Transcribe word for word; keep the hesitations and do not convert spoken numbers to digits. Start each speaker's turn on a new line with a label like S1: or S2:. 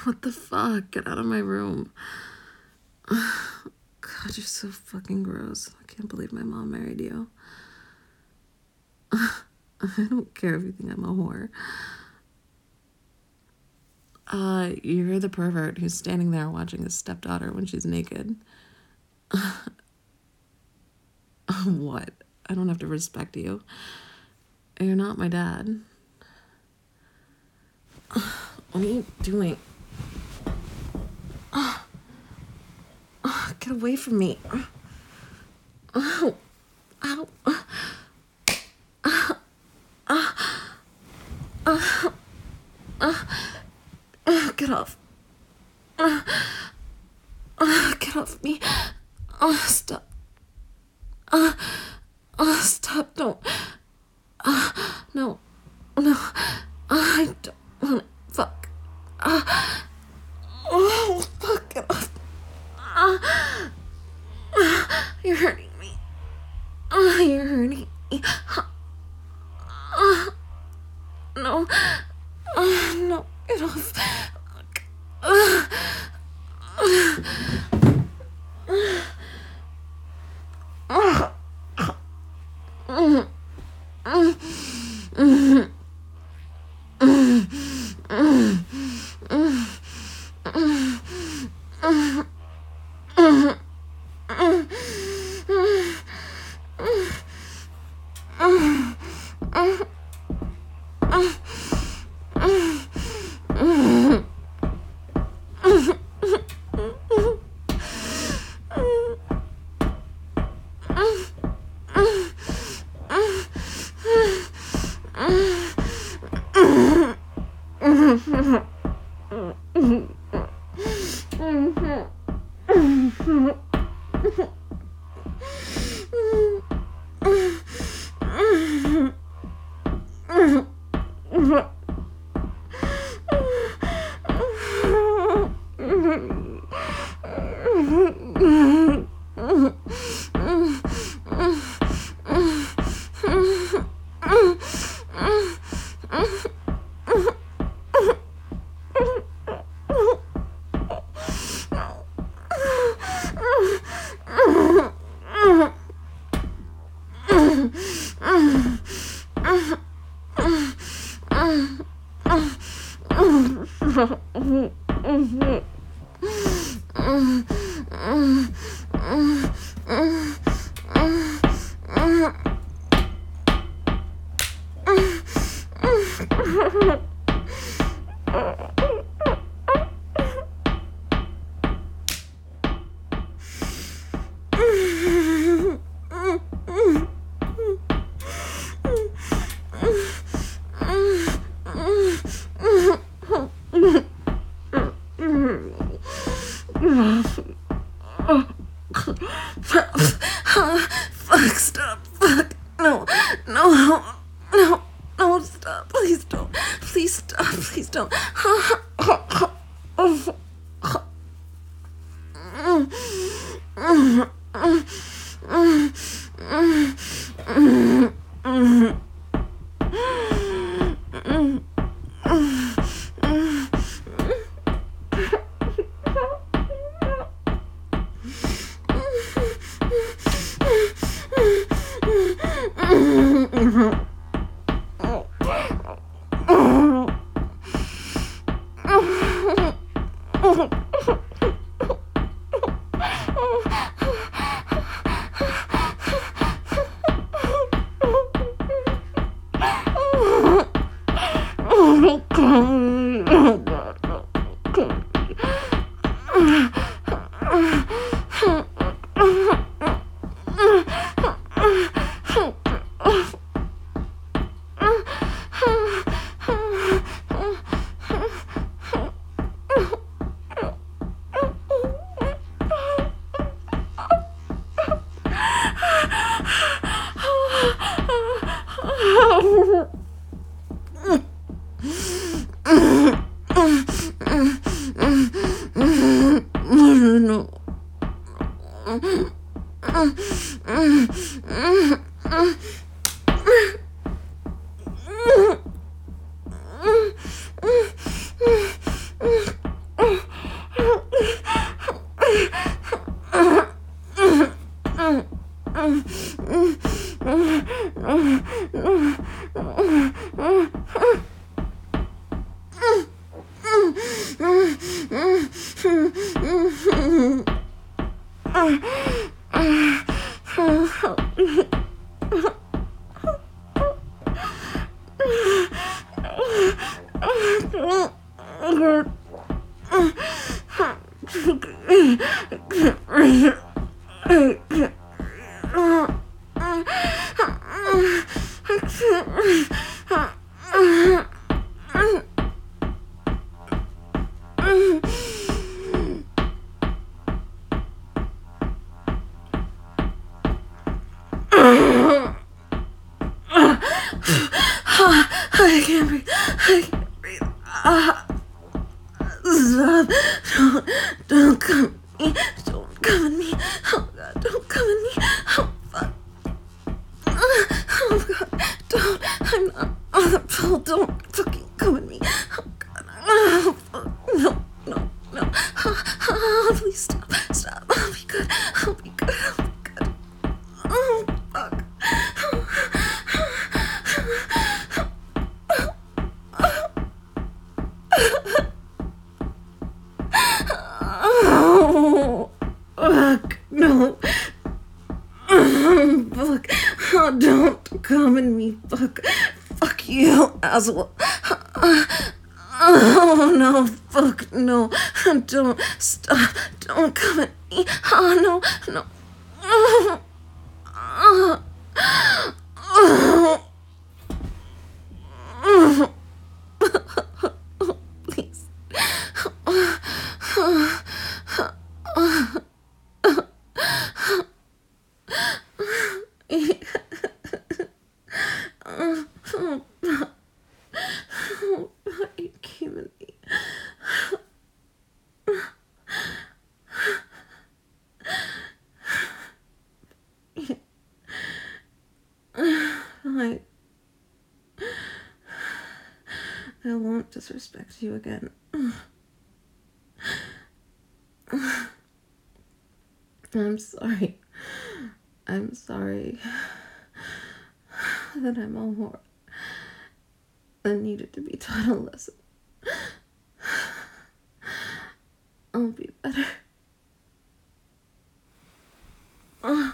S1: What the fuck? Get out of my room. God, you're so fucking gross. I can't believe my mom married you. I don't care if you think I'm a whore. Uh, you're the pervert who's standing there watching his stepdaughter when she's naked. What? I don't have to respect you. You're not my dad. What are you doing? Get away from me. Ow. Ow. Get off. Get off me. Oh, stop. Uh, oh, stop. Don't. Uh, no. No. I don't want to. Fuck. Uh, oh, fuck. Get off. Uh, uh, you're hurting me. Uh, you're hurting me. Uh, no. Uh, no. Get off. Fuck. Uh, uh, Fuck, stop. Fuck. No. No. No. No, stop. Please don't. Please stop. Please don't. I can't breathe. I can't breathe. Ah. Stop. Don't, don't come at me. Don't come at me. Oh God, don't come at me. Oh fuck. Oh God, don't. I'm not on the pill. Don't fucking come at me. Oh God. Oh fuck. No, no, no. Oh, oh, please stop. Stop. I'll be good. I'll be good. I'll be good. Oh fuck. Oh, fuck, no. Oh, fuck. Oh, don't come at me. Fuck. Fuck you, asshole. Oh, no. Fuck, no. Don't stop. Don't come at me. Oh, no. No. Oh. Oh. Oh. Oh. Please. Oh, oh, oh, you came at me. I, I won't disrespect you again. I'm sorry. I'm sorry that I'm a whore that needed to be taught a lesson. I'll be better. Oh.